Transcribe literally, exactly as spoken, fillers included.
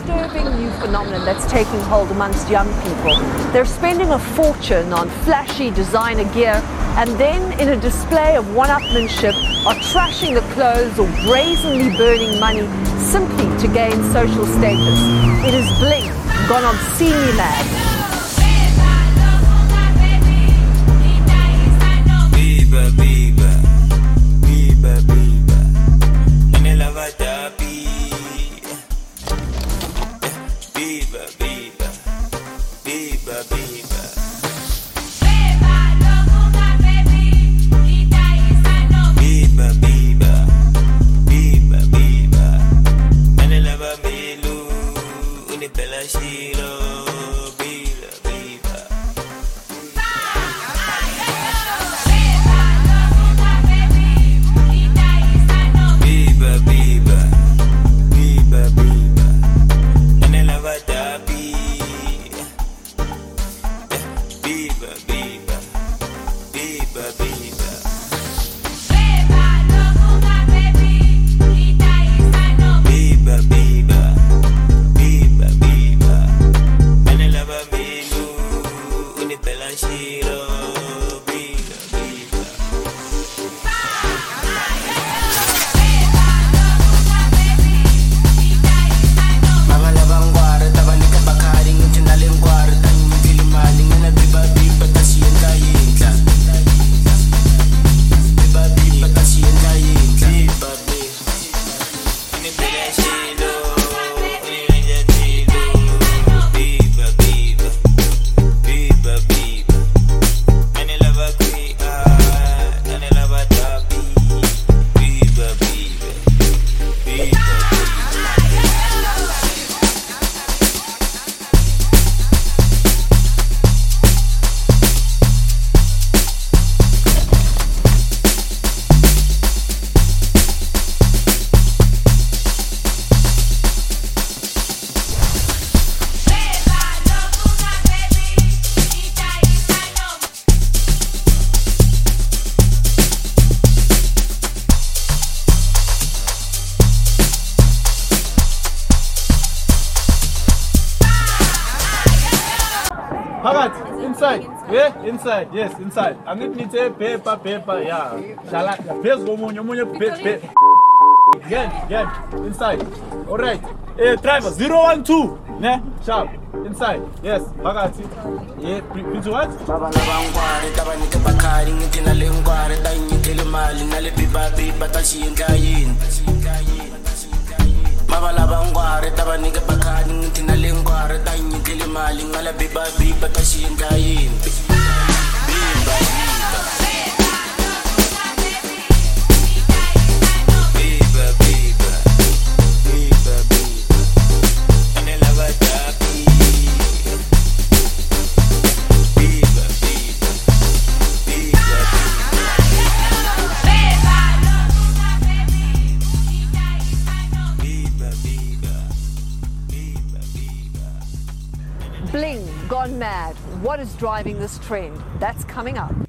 disturbing new phenomenon that's taking hold amongst young people. They're spending a fortune on flashy designer gear and then, in a display of one-upmanship, are trashing the clothes or brazenly burning money simply to gain social status. It is bling, gone obscenely mad. Phakathi, inside, yeah, inside, yes, inside. Angithi paper, paper, yeah. Shala, phezulu komunye, omunye paper. Again, again, inside. All right. Eh, driver zero one two, ne? Sharp. Inside. Yes, phakathi. Yeah, into what? Baba labangware tabanike bakari ngithi nalengware tayingithele imali nale biba biba tasiyengayini. Baba labangware tabanike bakari ngithi nalengware tayingithele imali ngala biba biba tasiyengayini. Biba biba. Bling, gone mad. What is driving this trend? That's coming up.